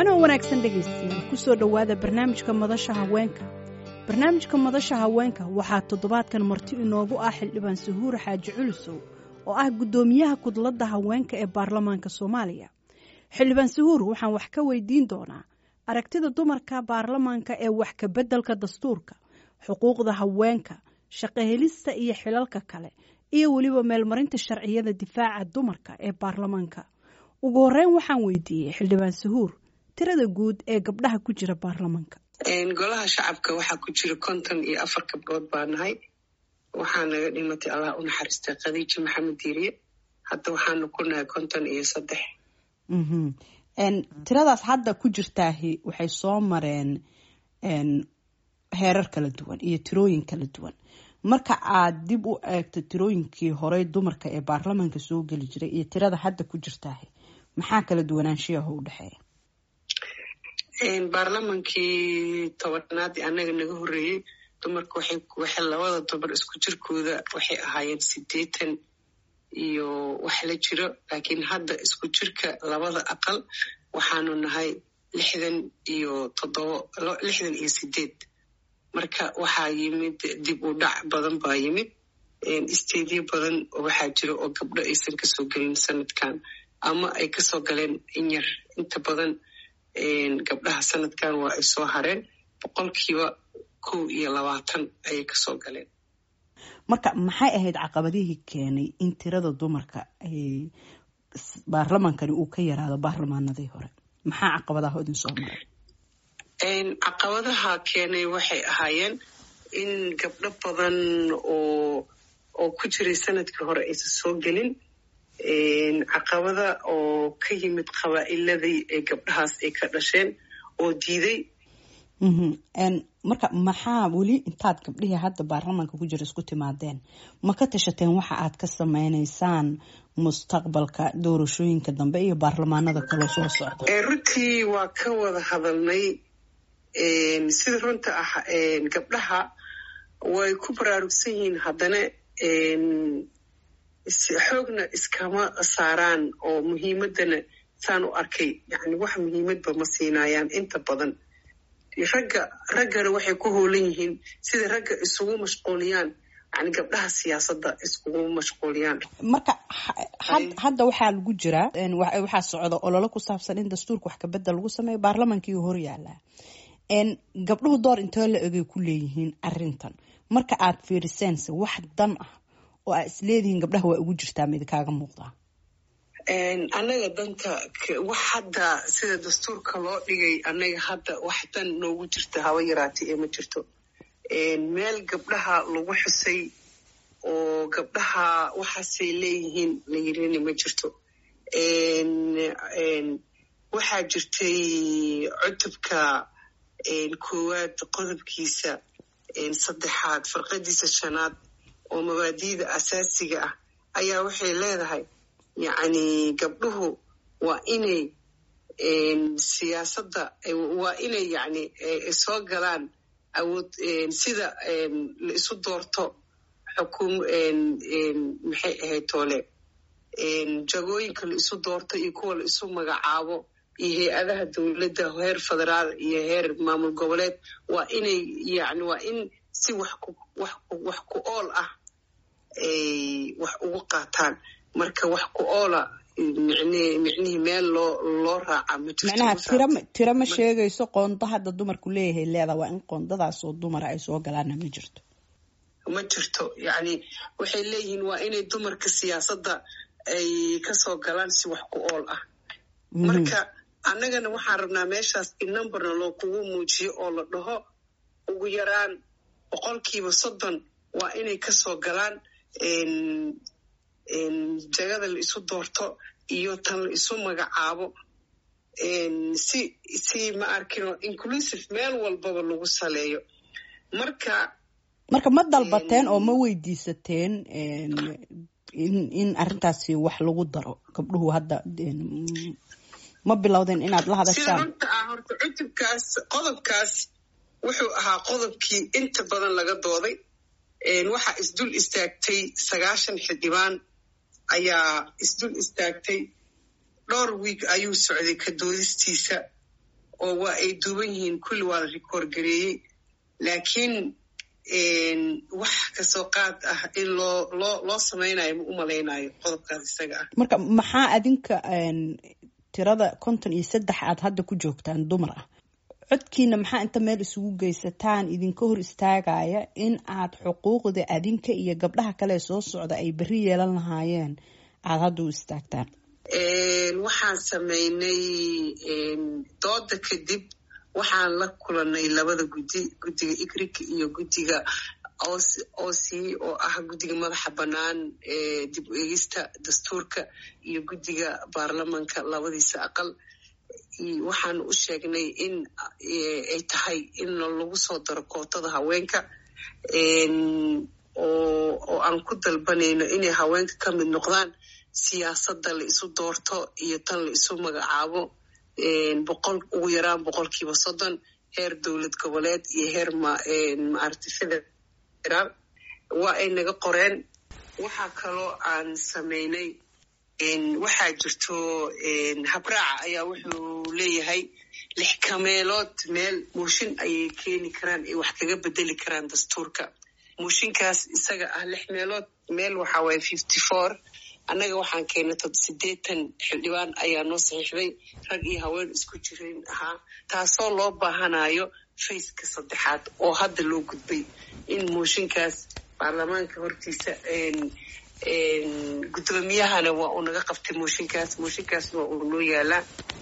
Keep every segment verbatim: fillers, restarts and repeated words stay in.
wacanoo wanaagsan dhegaystiyaal ku soo dhowaada barnaamijka madasha haweenka barnaamijka madasha haweenka waxaa toddobaadkan marti inoogu ah xildhibaan sahuur xaaji culusow oo ah guddoomiyaha kudladda haweenka ee baarlamaanka soomaaliya. xildhibaan sahuur waxaan wax ka weydiin doonaa aragtida dumarka baarlamaanka ee wax ka beddelka dastuurka, xuquuqda haweenka, shaqo helista iyo xilalka kale, iyo weliba meelmarinta sharciyada difaaca dumarka ee baarlamaanka. ugu horreyn waxaan weydiiyey xildhibaan sahuur tirada guud ee gabdhaha ku jira baarlamaanka. golaha shacabka waxaa ku jira konton iyo afar gabdhood baa nahay. waxaa naga dhimatay allah u naxariistay khadiija maxamed diiriye. hadda waxaanu ku nahay konton iyo saddex. tiradaas hadda ku jirtaahi waxay soo mareen heerar kala duwan iyo tirooyin kala duwan. marka aad dib u eegto tirooyinkii horey dumarka ee baarlamaanka soo geli jiray iyo tirada hadda ku jirtaahi maxaa kala duwanaanshiyaha u dhexeeya? baarlamaankii tobanaad annaga naga horreeyey dumarka waxay labada dumar isku jirkooda waxay ahaayeen sideetan iyo wax la jiro, laakiin hadda isku jirka labada aqal waxaanu nahay lixdan iyo toddobo lixdan iyo sideed. marka waxaa yimid dib u dhac badan baa yimid. isteedyo badan waxaa jira oo gabdho aysan kasoo gelin sanadkan ama ay kasoo galeen in yar. inta badan gabdhaha sanadkan waa ay soo hareen boqolkiiba kow iyo labaatan ayay kasoo galeen. marka maxay ahayd caqabadihii keenay in tirada dumarka ay baarlamaankani uu ka yaraado baarlamaanadii hore? maxaa caqabadaha idin soo maray? caqabadaha keenay waxay ahaayeen in gabdho badan oo oo ku jiray sanadkii hore aysan soo gelin. caqabada oo ka yimid qabaa'iladii ee gabdhahaas ay ka dhasheen oo diiday. marka maxaa weli intaad gabdhihii hadda baarlamaanka ku jira isku timaadeen ma ka tashateen waxa aad ka samaynaysaan mustaqbalka doorashooyinka dambe iyo baarlamaanada kaloo soo socda? runtii waa ka wada hadalnay. sida runta ah gabdhaha way ku baraarugsan yihiin, haddana xoogna iskama saaraan oo muhiimadana saan u arkay yani wax muhiimadba ma siinayaan inta badan. ragga raggana waxay ku hoolan yihiin sida ragga isugu mashquuliyaan yani gabdhaha siyaasadda iskugu mashquuliyaan. marka hadda waxaa lagu jiraa waxaa socda ololo ku saabsan in dastuurka wax kabedel lagu sameeyo baarlamaankii hor yaalaa. gabdhuhu door intoo la egay ku leeyihiin arintan marka aad fiiriseense wax dan ah oo aad isleedihiin gabdhaha waa ugu jirtaa mid kaaga muuqdaa? annaga danta wax hadda sida dastuurka loo dhigay annaga hadda wax dan noogu jirta haba yaraatay ee ma jirto. meel gabdhaha lagu xusay oo gabdhaha waxaasay leeyihiin la yirina ma jirto. waxaa jirtay cutubka koowaad qodobkiisa saddexaad farqadiisa shanaad oo mabaadi'da asaasiga ah ayaa waxay leedahay yacni gabdhuhu waa inay siyaasadda waa inay yacni soo galaan awood sida la isu doorto xukum maxay ahayd toole jagooyinka la isu doorto iyo kuwa la isu magacaabo iyo hay-adaha dowladda heer federaal iyo heer maamul goboleed waa inay yani waa in si wax ku wax wax ku ool ah ay wax ugu qaataan. marka wax ku oola micnihii micnihii meel loo loo raaca ma jirto. macnaha tira tira ma sheegayso qoonda hadda dumarku leeyahay leedahay waa in qoondadaas oo dumara ay soo galaana ma jirto. ma jirto yani waxay leeyihiin waa inay dumarka siyaasadda ay kasoo galaan si wax ku ool ah. marka annagana waxaan rabnaa meeshaas in numberna loo kugu muujiyo oo la dhaho ugu yaraan boqolkiiba soddon waa inay kasoo galaan jagada la isu doorto iyo tan la isu magacaabo si si ma arkino inclusive meel walbaba lagu saleeyo. marka marka ma dalbateen oo ma weydiisateen in in arrintaasi wax lagu daro? gabdhuhu hadda ma bilowdeen inaad la hadashaan? sida runta ah horta cutubkaas qodobkaas wuxuu ahaa qodobkii inta badan laga dooday. waxaa isdul istaagtay sagaashan xildhibaan ayaa isdul istaagtay. dhowr wiig ayuu socday ka doodistiisa. oo waa ay duuban yihiin kulli waa la rikoor gareeyey laakiin wax kasoo qaad ah in loo loo loo samaynayo ma u malaynayo qodobkaas isaga ah. Marka maxaa adinka tirada konton iyo saddex aad hadda ku joogtaan dumar ah codkiina maxaa inta meel isugu geysataan idinka hor istaagaya in aad xuquuqda adinka iyo gabdhaha kale soo socda ay berri yeelan lahaayeen aad hadda u istaagtaan? waxaan samaynay dooda kadib waxaan la kulanay labada guddi guddiga igrik iyo guddiga oc oo ah guddiga madaxa bannaan ee dib u eegista dastuurka iyo guddiga baarlamanka labadiisa aqal. waxaan u sheegnay in ay tahay in lagu soo daro kootada haweenka oo aan ku dalbanayno inay haweenka ka mid noqdaan siyaasadda la isu doorto iyo tan la isu magacaabo boqol ugu yaraan boqolkiiba soddon heer dowlad goboleed iyo heer maaragtay federaal waa ay naga qoreen. waxaa kaloo aan samaynay waxaa jirto habraaca ayaa wuxuu leeyahay lix kameelood meel mooshin ayay keeni karaan ay wax kaga bedeli karaan dastuurka. mooshinkaas isaga ah lix meelood meel waxaa waaye fifty four annaga waxaan keennay tod siddeetan xildhibaan ayaa noo saxiixday rag iyo haween isku jirin ahaa taasoo loo baahanayo fayska saddexaad oo hadda loo gudbay in mooshinkaas baarlamaanka hortiisa guddoomiyahana waa uu naga qabtay mooshinkaas mooshinkaas waa uu noo yaalaa.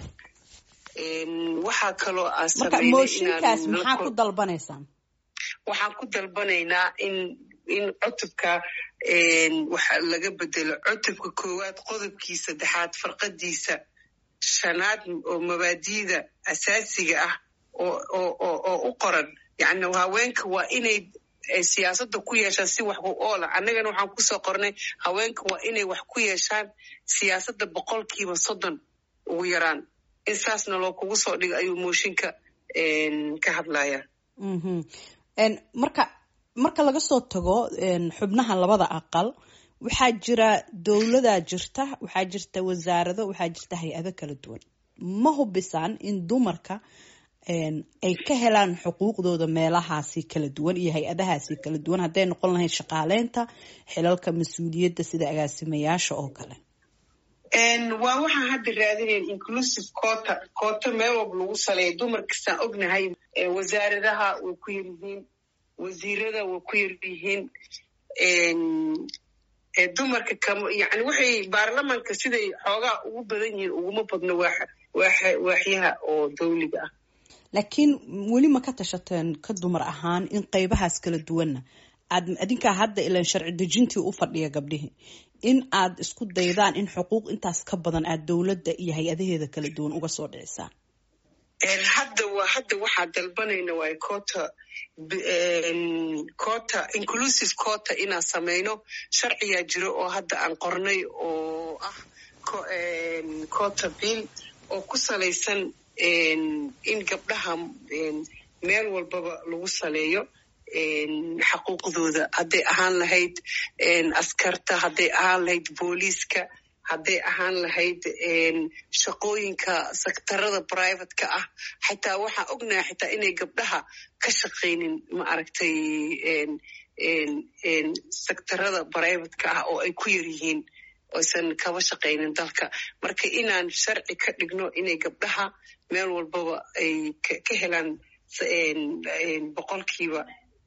waxaa kaloo aan sameynay mooshinkaas maxaa ku dalbanaysaan? waxaan ku dalbanaynaa in in cutubka waxa laga bedelo cutubka koowaad qodobkii saddexaad farqadiisa shanaad oo mabaadiida asaasiga ah oo oo oo u qoran yacni haweenka waa inay siyaasadda ku yeeshaan si wax ku oola. annagana waxaan kusoo qornay haweenka waa inay wax ku yeeshaan siyaasadda boqolkiiba soddon ugu yaraan in saasna loo kugu soo dhigo ayuu mooshinka ka hadlaya. marka marka laga soo tago xubnaha labada aqal waxaa jira dowladaa jirta waxaa jirta wasaarado waxaa jirta hay-ado kala duwan. ma hubisaan in dumarka ay ka helaan xuquuqdooda meelahaasi kala duwan iyo hay-adahaasi kala duwan hadday noqon lahayd shaqaaleynta xilalka mas-uuliyadda sida agaasimayaasha oo kale? waa waxaan hadda raadinayn inclusive quota quota meel walba lagu saleeya dumarkastaan ognahay wasaaradaha way ku yaryihiin wasiirada way ku yaryihiin dumarka kama yani waxay baarlamanka siday xoogaa ugu badan yihiin uguma badno waaxyaha oo dawliga ah. laakiin weli ma ka tashateen ka dumar ahaan in qaybahaas kala duwanna aad adinkaa hadda ilaan sharci dejintii u fadhiya gabdhihii in aad isku daydaan in xuquuq intaas ka badan aad dowladda iyo hay-adaheeda kala duwan uga soo dhicisaan? hadda waa hadda waxaa dalbanayna waay quota quota inclusive quota inaan samayno sharciyaa jiro oo hadda aan qornay oo ah quota bill oo ku salaysan in gabdhaha meel walbaba lagu saleeyo xaquuqdooda hadday ahaan lahayd askarta hadday ahaan lahayd booliiska hadday ahaan lahayd shaqooyinka sektarada privateka ah xitaa waxaan ognahay xitaa inay gabdhaha ka shaqaynin ma aragtay sektarada privateka ah oo ay ku yar yihiin oysan kaba shaqaynin dalka. marka inaan sharci ka dhigno inay gabdhaha meel walbaba ay ka helaan boqolkiiba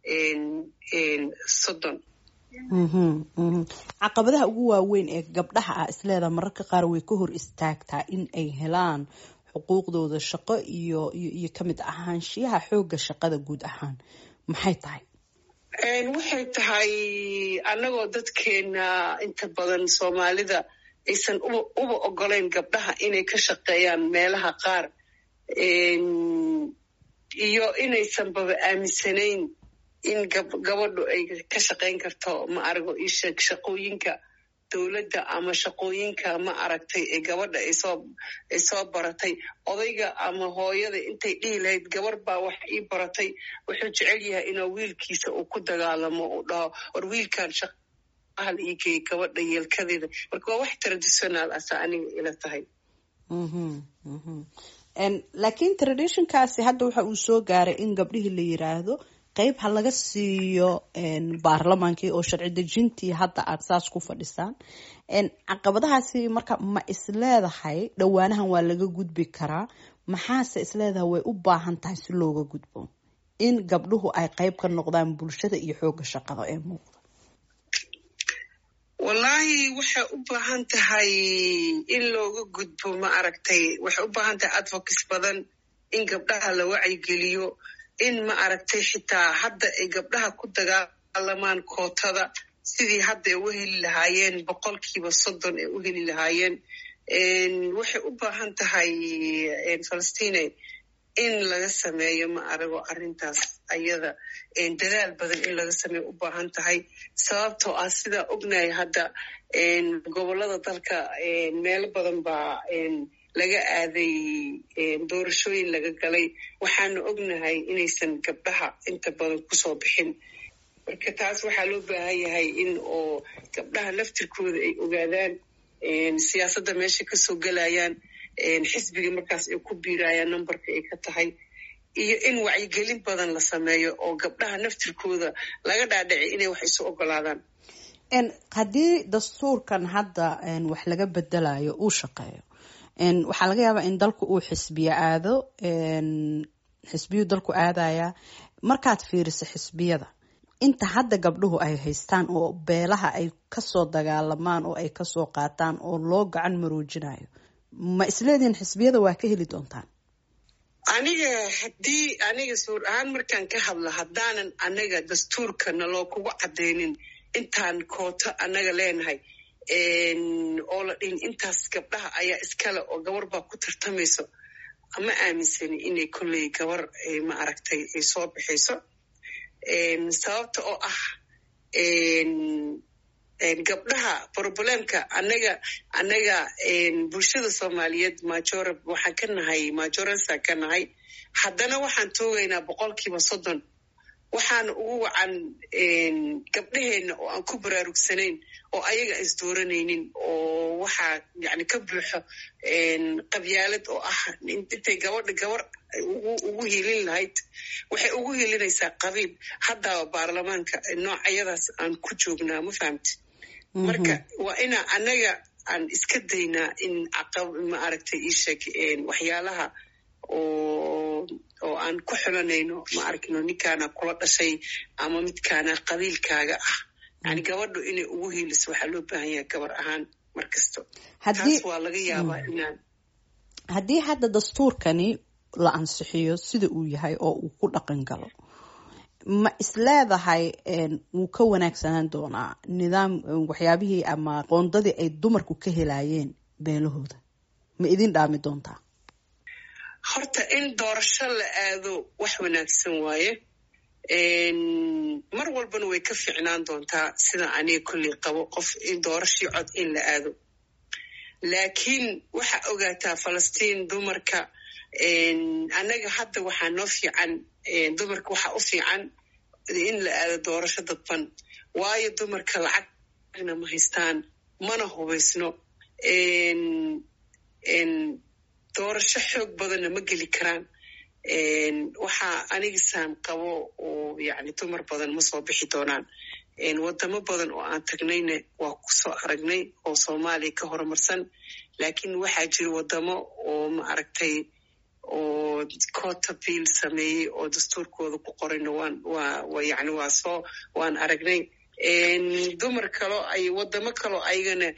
soddon. caqabadaha ugu waaweyn ee gabdhaha ah isleedaha mararka qaar way ka hor istaagtaa in ay helaan xuquuqdooda shaqo iyo iyo ka mid ahaanshiyaha xoogga shaqada guud ahaan maxay tahay? waxay tahay annagoo dadkeena inta badan soomaalida aysan uba ogolayn gabdhaha inay ka shaqeeyaan meelaha qaar iyo inaysan baba aaminsanayn in gabadhu ay ka shaqayn karto ma arago isheeg shaqooyinka dowladda ama shaqooyinka ma aragtay ee gabadha ay soo ay soo baratay. odayga ama hooyada intay dhihi lahayd gabar baa wax ii baratay wuxuu jecel yahay inuu wiilkiisa uu ku dagaalamo uu dhaho war wiilkan shaqahal ii geey gabadha yeelkadeeda. marka waa wax traditional asa aniga ila tahay. laakiin traditionkaasi hadda waxa uu soo gaaray in gabdhihii la yiraahdo qayb ha laga siiyo baarlamaankii oo sharci dejintii hadda aada saas ku fadhisaan. caqabadahaasi marka ma isleedahay dhowaanahan waa laga gudbi karaa, maxaase isleedahay way u baahan tahay si looga gudbo in gabdhuhu ay qayb ka noqdaan bulshada iyo xooga shaqada ee muuqda? wallaahi waxay u baahan tahay in looga gudbo, ma aragtay waxay u baahan tahay advocacy badan, in gabdhaha la wacyigeliyo, in ma aragtay xitaa hadda ay gabdhaha ku dagaalamaan kootada sidii hadda ay u heli lahaayeen boqolkiiba soddon ay u heli lahaayeen. waxay u baahan tahay Palestine in laga sameeyo ma arago arrintaas ayada dadaal badan in laga sameeyo u baahan tahay, sababtoo ah sidaa ognahay hadda gobollada dalka meelo badan baa laga aaday doorashooyin laga galay, waxaana ognahay inaysan gabdhaha inta badan kusoo bixin. marka taas waxaa loo baahan yahay in oo gabdhaha laftirkooda ay ogaadaan siyaasadda meesha kasoo gelayaan, xisbiga markaas ay ku biirayaan numberka ay ka tahay, iyo in wacyigelin badan la sameeyo oo gabdhaha naftirkooda laga dhaadhici inay wax isu ogolaadaan. haddii dastuurkan hadda wax laga bedelayo uu shaqeeyo, waxaa laga yaabaa in dalku uu xisbiya aado, xisbiyu dalku aadaya. markaad fiiriso xisbiyada inta hadda gabdhuhu ay haystaan oo beelaha ay kasoo dagaalamaan oo ay kasoo qaataan oo loo gacan maroojinayo, ma isleedihin xisbiyada waa ka heli doontaan? aniga haddii aniga suur ahaan markaan ka hadlo, haddaanan anaga dastuurka naloo kugu cadeynin intaan kooto anaga leenahay oo la dhihin intaas gabdhaha ayaa iskale oo gabar baa ku tartamayso, ma aaminsani inay kolley gabar ma aragtay ay soo bixayso. sababta oo ah gabdhaha problemka anaga anaga bulshada Soomaaliyeed major waxaan ka nahay majorasa ka nahay, haddana waxaan toogaynaa boqolkiiba soddon. waxaana ugu wacan gabdhaheena oo aan ku baraarugsanayn oo ayaga isdooranaynin, oo waxaa yani ka buuxo qabyaalad oo ah intay gabadha gabar ugu hilin lahayd waxay ugu hilinaysaa qabiil. hadda baarlamaanka noocyadaas aan ku joognaa, ma fahamti? marka waa inaa anaga aan iska daynaa in ma aragtay ii sheeg waxyaalaha oo oo aan ku xulanayno, ma arkino ninkaana kula dhashay ama midkaana qabiilkaaga ah. yani gabadhu inay ugu hiiliso waxaa loo baahan yahay gabar ahaan mar kasto. taas waa laga yaabaa inaan haddii hadda dastuurkani la ansixiyo sida uu yahay oo uu ku dhaqan galo, ma isleedahay wuu ka wanaagsanaan doonaa nidaam waxyaabihii ama qoondadii ay dumarku ka helayeen beelahooda? ma idin dhaami doontaa? horta in doorasho la aado wax wanaagsan waaye, mar walbana way ka fiicnaan doontaa sida aniga kolley qabo qof in doorashii cod in la aado. laakiin waxaa ogaataa Falastiin dumarka anaga hadda waxaa noo fiican, dumarka waxaa u fiican in la aado doorasho dadban, waayo dumarka lacagna ma haystaan, mana hubaysno, doorasho xoog badanna ma geli karaan. waxaa anigisaan qabo oo yani dumar badan ma soo bixi doonaan. wadamo badan oo aan tagnayna waa kusoo aragnay oo Soomaaliya ka horumarsan, laakiin waxaa jira wadamo oo ma aragtay oo quota bill sameeyey oo dastuurkooda ku qorayna waan waa yani waa soo waan aragnay. dumar kalo ay wadamo kalo ayagana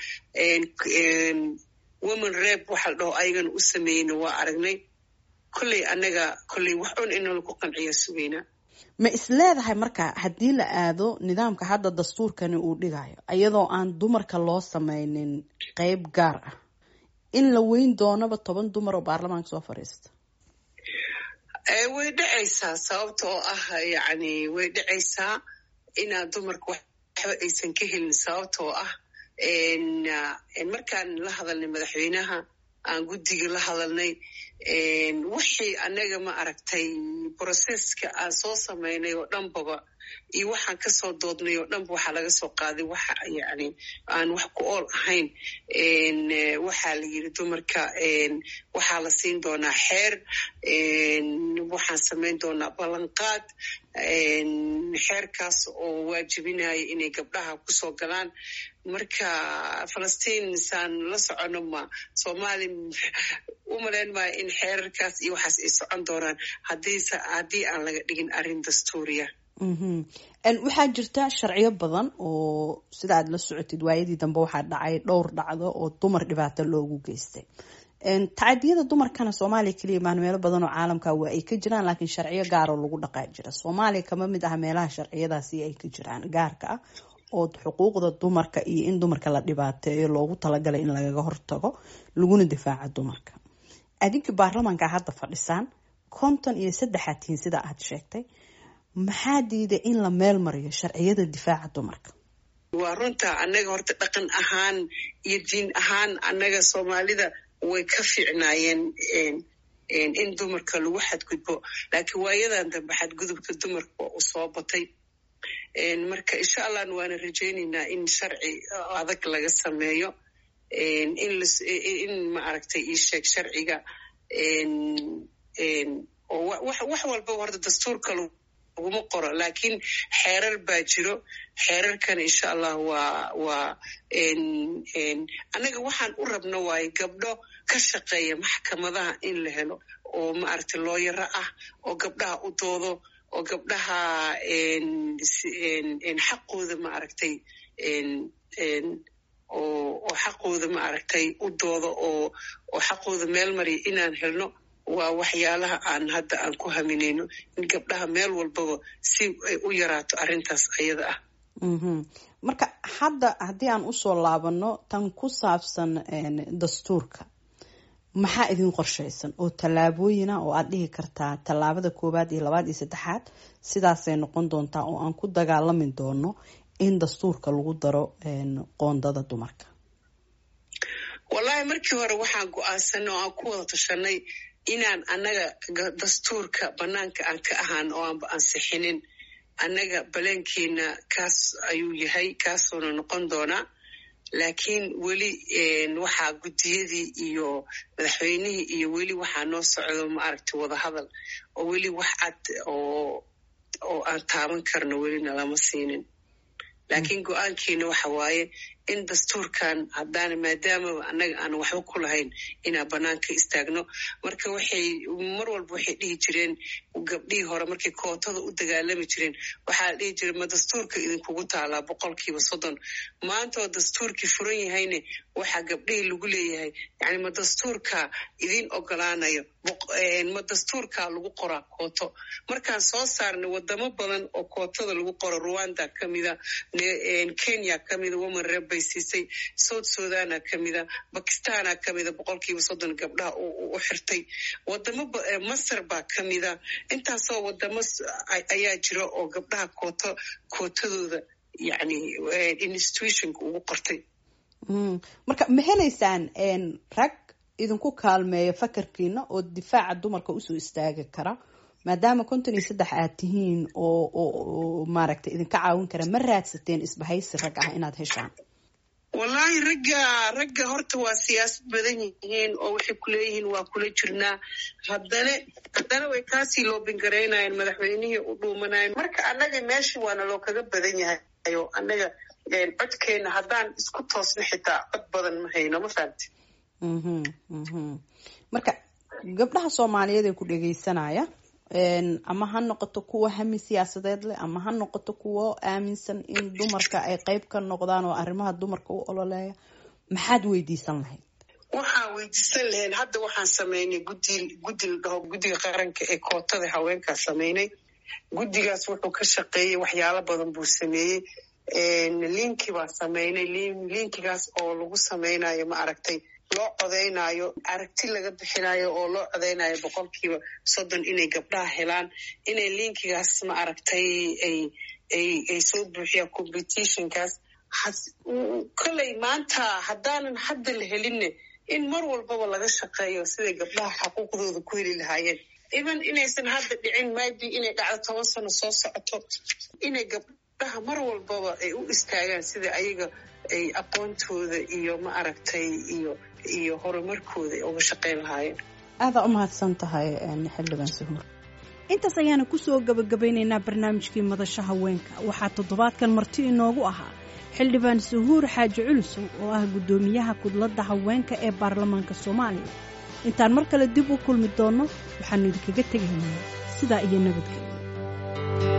woman rep waxa la dhaho ayagana u sameeyeyna waa aragnay. kolley anaga kolley wax un inala ku qanciya sugaynaa. ma isleedahay marka haddii la aado nidaamka hadda dastuurkani uu dhigayo iyadoo aan dumarka loo sameynin qayb gaar ah, in la weyn doonaba toban dumar oo baarlamaanka soo fadhiista? way dhacaysaa, sababta oo ah yani way dhacaysaa inaa dumarka waxba aysan ka helin, sababta oo ah markaan la hadalnay madaxweynaha, aan guddiga la hadalnay, wixii anaga ma aragtay processka aan soo samaynay oo dhanbaba iyo waxaan kasoo doodnay oo dhanba waxaa laga soo qaaday waxa yani aan wax ku ool ahayn. waxaa la yiri dumarka waxaa la siin doonaa xeer, waxaan samayn doonaa ballanqaad, xeerkaas oo waajibinaya inay gabdhaha kusoo galaan. marka falastiin saan la socono ma soomaali u malayn maayo in xeerarkaas iyo waxaas ay socon doonaan haddiise haddii aan laga dhigin arrin dastuuriya. waxaa jirta sharciyo badan oo sida aad la socotid waayadii dambe waxaa dhacay dhowr dhacdo oo dumar dhibaato loogu geystay. tacadiyada dumarkana soomaaliya keliya maan meelo badan oo caalamka waa ay ka jiraan, laakiin sharciyo gaaroo lagu dhaqaa jira. soomaaliya kama mid ah meelaha sharciyadaasi ay ka jiraan gaarka ah oo xuquuqda dumarka iyo in dumarka la dhibaateeyo loogu talagalay in lagaga hortago laguna difaaca dumarka. adinka baarlamaanka hadda fadhisaan konton iyo saddexaad tihiin sida aad sheegtay, maxaa diiday in la meel mariyo sharciyada difaaca dumarka? waa runta annaga horta dhaqan ahaan iyo diin ahaan annaga soomaalida way ka fiicnaayeen in dumarka lagu xadgudbo, laakiin waayadan dambe xadgudubka dumarka waa u soo batay. marka insha allah waana rajaynaynaa in sharci adag laga sameeyo, in ma aragtay ii sheeg sharciga oo wax walba horta dastuurka laguma qoro, laakiin xeerar baa jiro. xeerarkan insha allah waa waa annaga waxaan u rabno waaye gabdho ka shaqeeya maxkamadaha in la helo oo ma aragtay looyaro ah oo gabdhaha u doodo oo gabdhaha xaqooda ma aragtay oo xaqooda ma aragtay u doodo oo oo xaqooda meel mariya inaan helno. waa waxyaalaha aan hadda aan ku haminayno in gabdhaha meel walbaba si ay u yaraato arrintaas ayada ah. marka hadda haddii aan usoo laabano tan ku saabsan dastuurka, maxaa idin qorshaysan oo tallaabooyina oo aad dhihi kartaa tallaabada koowaad iyo labaad iyo saddexaad sidaasay noqon doontaa oo aan ku dagaalami doono in dastuurka lagu daro qoondada dumarka? wallahi markii hore waxaan go-aansanay oo aan ku wada tashanay inaan annaga dastuurka banaanka aan ka ahaan oo aanba ansixinin. annaga baleenkeena kaas ayuu yahay, kaasuuna noqon doonaa. laakiin weli waxaa guddiyadii iyo madaxweynihii iyo weli waxaa noo socdo ma aragtay wadahadal oo weli wax cad oo oo aan taaban karno welina lama siinin. laakiin go-aankeena waxa waaye in dastuurkan haddaan maadaama annaga aan waxba ku lahayn inaan banaanka istaagno. marka waxay mar walba waxay dhihi jireen gabdhihii hore markay kootada u dagaalami jireen waxaa la dhihi jiray ma dastuurka idinkugu taalaa boqolkiiba soddon. maanta oo dastuurkii furan yahayne waxaa gabdhihii lagu leeyahay yani ma dastuurka idin ogolaanayo, ma dastuurka lagu qoraa kooto. markaan soo saarnay wadamo badan oo kootada lagu qoro, Rwanda kamida, Kenya kamida, woman rep bay siisay, South Sudana kamida, Pakistana kamida boqolkiiba soddon gabdhaha u xirtay, wadamo Masar baa kamida. intaasoo wadamo ayaa jira oo gabdhaha kooto kootadooda yani institutionka ugu qortay. marka ma helaysaan rag idinku kaalmeeya fakarkiina oo difaaca dumarka usoo istaagi kara maadaama konton iyo saddex aad tihiin oo oo maaragtay idinka caawin kara? ma raadsateen isbahaysi rag ah inaad heshaan? wallahi ragga ragga horta waa siyaasad badan yihiin oo waxay kuleeyihiin waa kula jirnaa, haddana haddana way kaasii loobingareynayeen, madaxweynihii u dhuumanayeen. marka annaga meesha waana loo kaga badan yahay ayo annaga codkeena haddaan isku toosna xitaa cod badan ma hayno, ma fahamti? marka gabdhaha soomaaliyeed ee ku dhegeysanaya ama ha noqoto kuwa hami siyaasadeed leh ama ha noqoto kuwa aaminsan in dumarka ay qayb ka noqdaan oo arrimaha dumarka u ololeeya, maxaad weydiisan lahayd? waxaan weydiisan lahayn hadda waxaan sameynay guddi guddi la dhaho guddiga qaranka ee kootada haweenkaa sameynay. guddigaas wuxuu ka shaqeeyey waxyaalo badan buu sameeyey. linki baa sameynay, linkigaas oo lagu sameynayo ma aragtay loo codeynayo, aragti laga bixinayo oo loo codeynayo boqolkiiba soddon inay gabdhaha helaan, inay linkigaas ma aragtay ay ay ay soo buuxiyaan competitionkaas. kolley maanta haddaanan hadda la helinne in mar walbaba laga shaqeeyo siday gabdhaha xaquuqdooda ku heli lahaayeen. even inaysan hadda dhicin maybe inay dhacdo toban sano soo socoto inay gabdhaha mar walbaba ay u istaagaan sida ayaga ay aqoontooda iyo ma aragtay iyo iyo horumarkooda ay uga shaqayn lahaayeen. aada u mahadsan tahay xildhibaan Suhuur. intaas ayaana kusoo gabagabeynaynaa barnaamijkii madasha haweenka. waxaa toddobaadkan marti inoogu ahaa xildhibaan Suhuur Xaaji Culusow oo ah guddoomiyaha kudladda haweenka ee baarlamaanka Soomaaliya. intaan mar kale dib u kulmi doono waxaanu idinkaga tegaynaa sidaa iyo nabadgelyo.